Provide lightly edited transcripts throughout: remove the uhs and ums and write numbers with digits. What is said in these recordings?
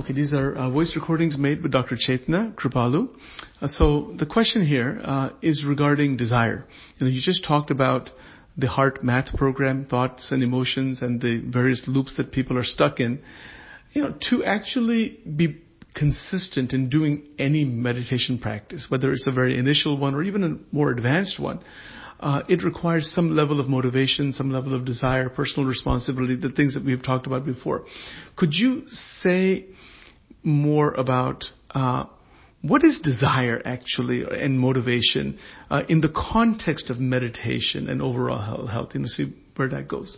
Okay, these are voice recordings made with Dr. Chaitanya Kripalu. So the question here is regarding desire. You just talked about the heart math program, thoughts and emotions, and the various loops that people are stuck in. To actually be consistent in doing any meditation practice, whether it's a very initial one or even a more advanced one, it requires some level of motivation, some level of desire, personal responsibility, the things that we've talked about before. Could you say more about what is desire actually and motivation in the context of meditation and overall health? See where that goes.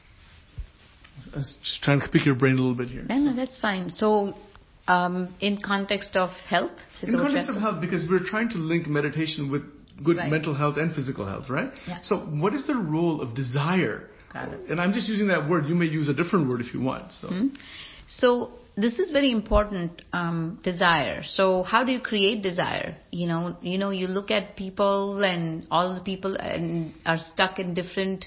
I was just trying to pick your brain a little bit here. No, that's fine. So, in context of health? In context of health, because we're trying to link meditation with good mental health and physical health, right? Yeah. So what is the role of desire? Got it. And I'm just using that word. You may use a different word if you want. So this is very important, desire. So how do you create desire? You look at people, and all the people are stuck in different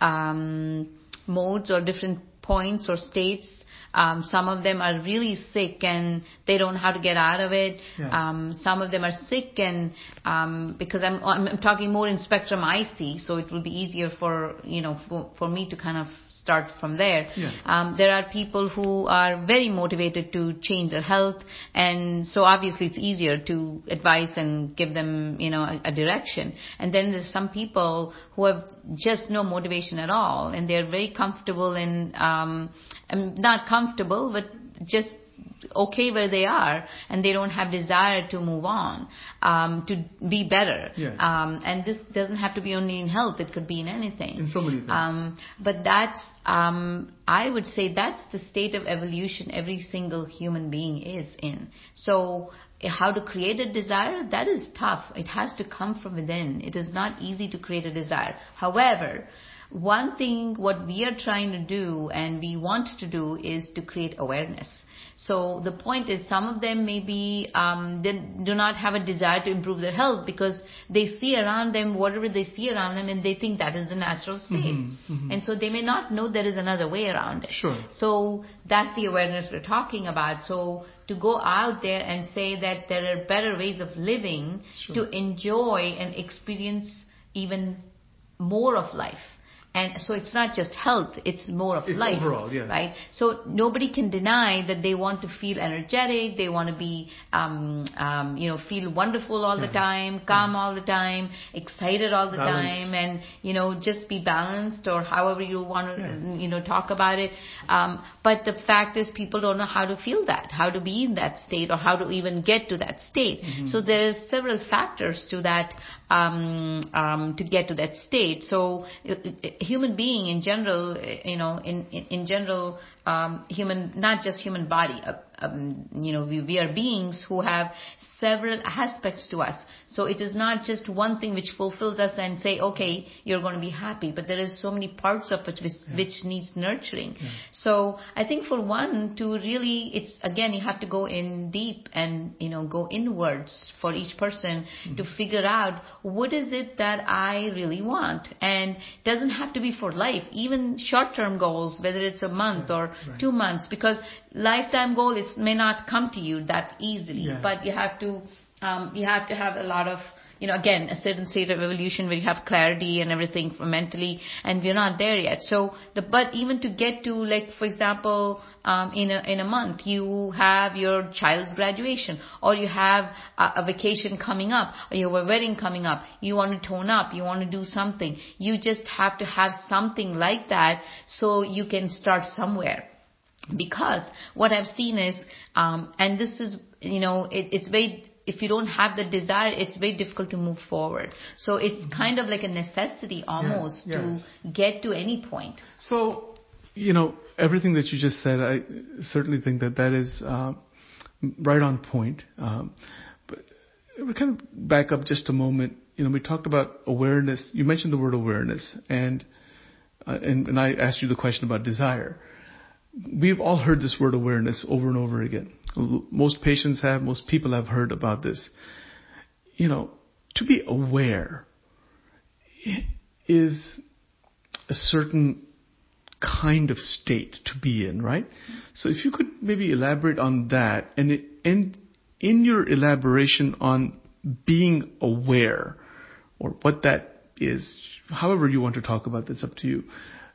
modes or different points or states. Some of them are really sick and they don't know how to get out of it. Yeah. Some of them are sick and because I'm talking more in spectrum I see, so it will be easier for me to kind of start from there. Yes. There are people who are very motivated to change their health, and so obviously it's easier to advise and give them a direction. And then there's some people who have just no motivation at all, and they're very comfortable in not comfortable, but just okay where they are, and they don't have desire to move on, to be better. Yes. And this doesn't have to be only in health; it could be in anything. In so many things. But that's, I would say, that's the state of evolution every single human being is in. So, how to create a desire? That is tough. It has to come from within. It is not easy to create a desire. However, one thing what we are trying to do and we want to do is to create awareness. So the point is, some of them maybe they do not have a desire to improve their health because they see around them whatever they see around them, and they think that is the natural state. Mm-hmm. And so they may not know there is another way around it. Sure. So that's the awareness we're talking about. So to go out there and say that there are better ways of living, sure, to enjoy and experience even more of life. And so it's not just health, it's more of life. It's overall, yes. Right? So nobody can deny that they want to feel energetic, they want to be, feel wonderful all the time, calm all the time, excited all the time, and, just be balanced, or however you want to, talk about it. But the fact is, people don't know how to feel that, how to be in that state, or how to even get to that state. Mm-hmm. So there's several factors to that, to get to that state. So human being in general, in general, human, not just human body, we are beings who have several aspects to us. So it is not just one thing which fulfills us and say, okay, you're going to be happy, but there is so many parts of it which needs nurturing. Yeah. So I think for one to really, it's again, you have to go in deep and, go inwards for each person to figure out what is it that I really want. And it doesn't have to be for life, even short-term goals, whether it's a month or 2 months, because lifetime goal may not come to you that easily, but you have to have a lot of, again, a certain state of evolution where you have clarity and everything mentally, and we're not there yet. So, but even to get to, like, for example, in a month, you have your child's graduation, or you have a vacation coming up, or you have a wedding coming up, you want to tone up, you want to do something. You just have to have something like that so you can start somewhere. Because what I've seen is, and this is, it's very, if you don't have the desire, it's very difficult to move forward. So it's kind of like a necessity almost to get to any point. So, everything that you just said, I certainly think that is right on point. But we kind of back up just a moment. We talked about awareness. You mentioned the word awareness, and I asked you the question about desire. We've all heard this word awareness over and over again. Most patients have, most people have heard about this. To be aware is a certain kind of state to be in, right? So if you could maybe elaborate on that, and in your elaboration on being aware, or what that is, however you want to talk about that's up to you.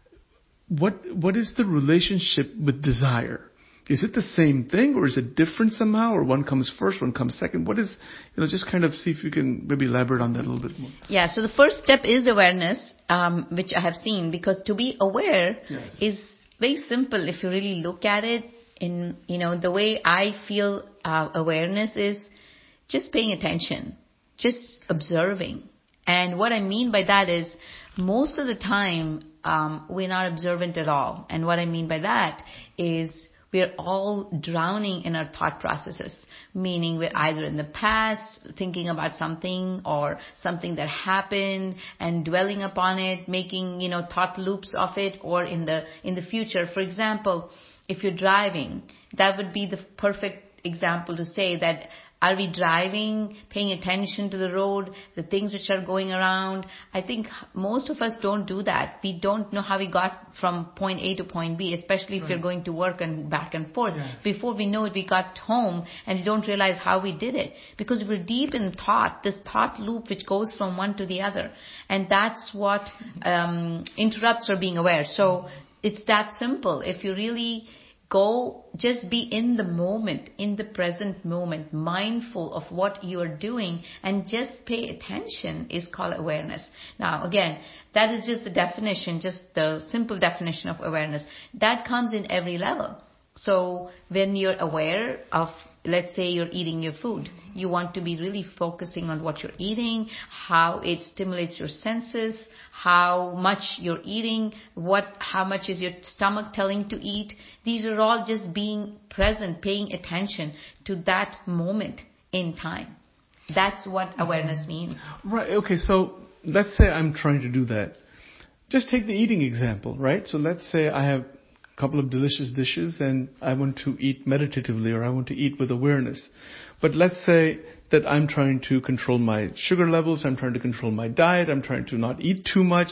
What is the relationship with desire? Is it the same thing, or is it different somehow, or one comes first, one comes second? What is, just kind of see if you can maybe elaborate on that a little bit more. Yeah, so the first step is awareness, which I have seen, because to be aware is very simple if you really look at it. In, the way I feel awareness is just paying attention, just observing. And what I mean by that is most of the time we're not observant at all. And what I mean by that is we're all drowning in our thought processes, meaning we're either in the past thinking about something or something that happened and dwelling upon it, making, thought loops of it, or in the future. For example, if you're driving, that would be the perfect example to say that, are we driving, paying attention to the road, the things which are going around? I think most of us don't do that. We don't know how we got from point A to point B, especially if you're going to work and back and forth. Yes. Before we know it, we got home and we don't realize how we did it, because we're deep in thought, this thought loop which goes from one to the other. And that's what interrupts our being aware. So it's that simple. If you really go, just be in the moment, in the present moment, mindful of what you are doing, and just pay attention is called awareness. Now, again, that is just the definition, just the simple definition of awareness. That comes in every level. So when you're aware of, let's say you're eating your food, you want to be really focusing on what you're eating, how it stimulates your senses, how much you're eating, how much is your stomach telling to eat. These are all just being present, paying attention to that moment in time. That's what awareness means. Right. Okay. So let's say I'm trying to do that. Just take the eating example, right? So let's say I have a couple of delicious dishes and I want to eat meditatively, or I want to eat with awareness. But let's say that I'm trying to control my sugar levels, I'm trying to control my diet, I'm trying to not eat too much,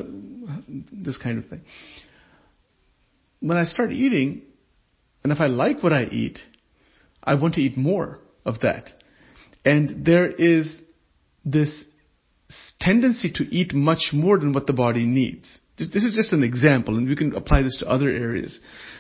this kind of thing. When I start eating, and if I like what I eat, I want to eat more of that. And there is this tendency to eat much more than what the body needs. This is just an example, and we can apply this to other areas.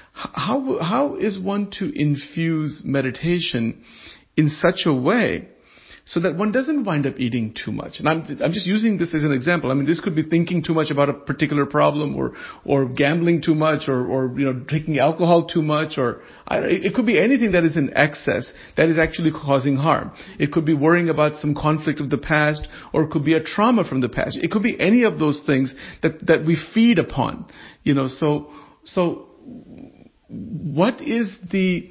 How is one to infuse meditation in such a way so that one doesn't wind up eating too much? And I'm just using this as an example. I mean, this could be thinking too much about a particular problem, or gambling too much, or taking alcohol too much, or it could be anything that is in excess that is actually causing harm. It could be worrying about some conflict of the past, or it could be a trauma from the past. It could be any of those things that we feed upon. So what is the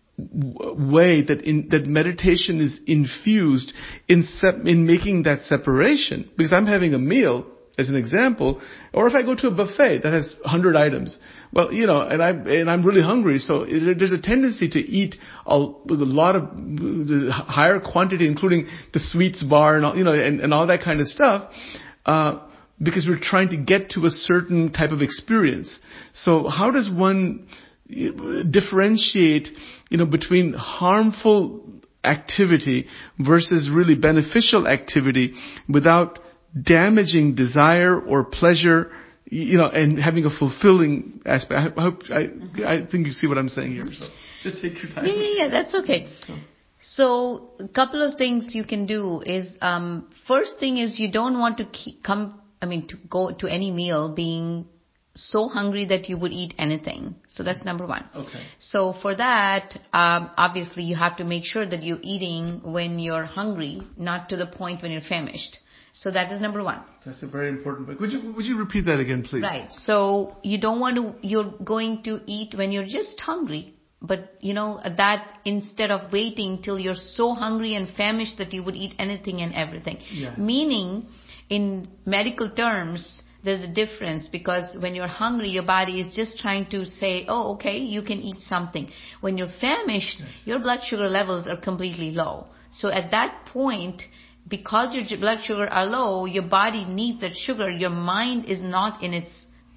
way that meditation is infused in making that separation? Because I'm having a meal, as an example, or if I go to a buffet that has 100 items, well, and I'm really hungry, so there's a tendency to eat a lot of the higher quantity, including the sweets bar and all, and all that kind of stuff, because we're trying to get to a certain type of experience. So how does one differentiate, between harmful activity versus really beneficial activity without damaging desire or pleasure, and having a fulfilling aspect? I think you see what I'm saying here. So just take your time. Yeah, that's okay. So a couple of things you can do is, first thing is you don't want to go to any meal being so hungry that you would eat anything. So that's number one. Okay. So for that, obviously you have to make sure that you're eating when you're hungry, not to the point when you're famished. So that is number one. That's a very important point. Would you repeat that again, please? Right. So you're going to eat when you're just hungry. But, that instead of waiting till you're so hungry and famished that you would eat anything and everything. Yes. Meaning, in medical terms, there's a difference, because when you're hungry, your body is just trying to say, oh, okay, you can eat something. When you're famished, yes, your blood sugar levels are completely low. So at that point, because your blood sugar are low, your body needs that sugar. Your mind is not in its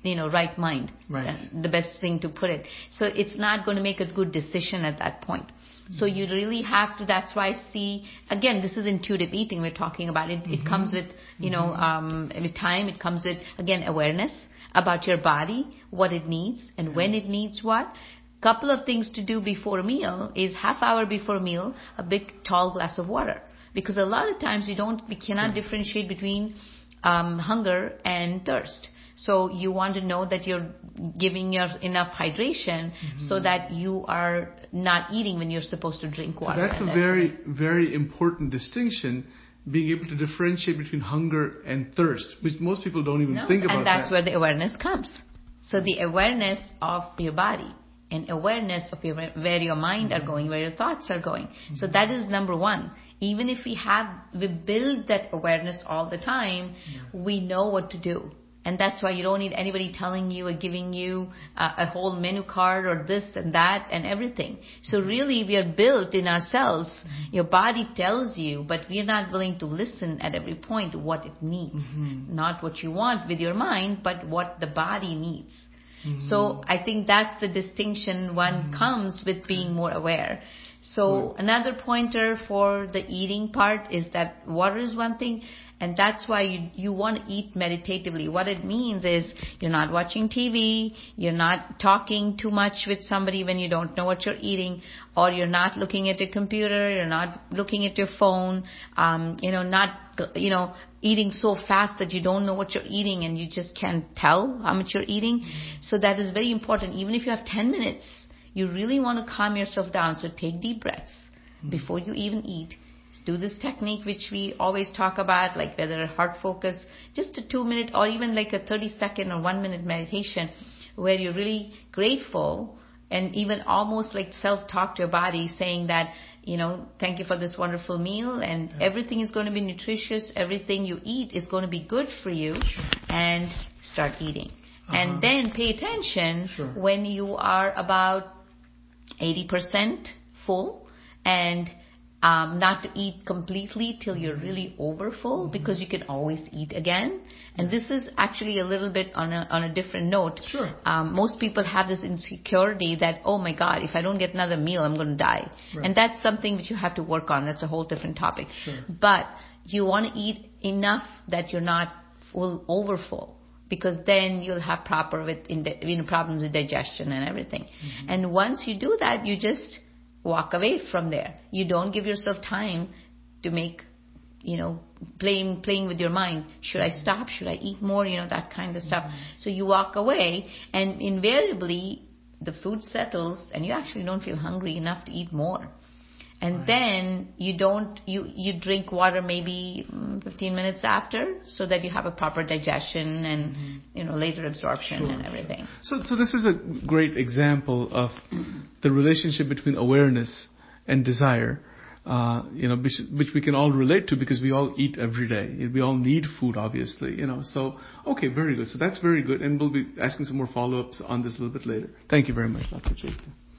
right mind. Right. The best thing to put it. So it's not going to make a good decision at that point. So you really have to, that's why I see, again, this is intuitive eating we're talking about. It comes with, with time. It comes with, again, awareness about your body, what it needs, and when it needs what. Couple of things to do before a meal is half hour before a meal, a big tall glass of water. Because a lot of times we cannot differentiate between hunger and thirst. So you want to know that you're giving your enough hydration so that you are not eating when you're supposed to drink water. So that's a very, very important distinction, being able to differentiate between hunger and thirst, which most people don't even think about. And that's where the awareness comes. So the awareness of your body and awareness of where your mind are going, where your thoughts are going. So that is number one. Even if we build that awareness all the time, we know what to do. And that's why you don't need anybody telling you or giving you a whole menu card or this and that and everything. So really we are built in ourselves. Your body tells you, but we are not willing to listen at every point what it needs. Not what you want with your mind, but what the body needs. So I think that's the distinction one comes with being more aware. So another pointer for the eating part is that water is one thing, and that's why you want to eat meditatively. What it means is you're not watching TV, you're not talking too much with somebody when you don't know what you're eating, or you're not looking at your computer, you're not looking at your phone, eating so fast that you don't know what you're eating and you just can't tell how much you're eating. So that is very important. Even if you have 10 minutes, you really want to calm yourself down. So take deep breaths before you even eat. Do this technique which we always talk about, like whether heart focus, just a 2-minute or even like a 30-second or 1-minute meditation where you're really grateful and even almost like self-talk to your body saying that, thank you for this wonderful meal and everything is going to be nutritious. Everything you eat is going to be good for you, and start eating. And then pay attention when you are about 80% full, and not to eat completely till you're really over full, because you can always eat again. And this is actually a little bit on a different note. Most people have this insecurity that, oh my God, if I don't get another meal, I'm going to die. And that's something that you have to work on. That's a whole different topic. But you want to eat enough that you're not over full, because then you'll have problems with digestion and everything. And once you do that, you just walk away from there. You don't give yourself time to make, playing with your mind. Should I stop? Should I eat more? That kind of stuff. So you walk away, and invariably the food settles and you actually don't feel hungry enough to eat more. And then you drink water maybe 15 minutes after, so that you have a proper digestion and, later absorption and everything. So this is a great example of the relationship between awareness and desire, which we can all relate to because we all eat every day. We all need food, obviously, So, okay, very good. So that's very good. And we'll be asking some more follow-ups on this a little bit later. Thank you very much, Dr. Chaitanya.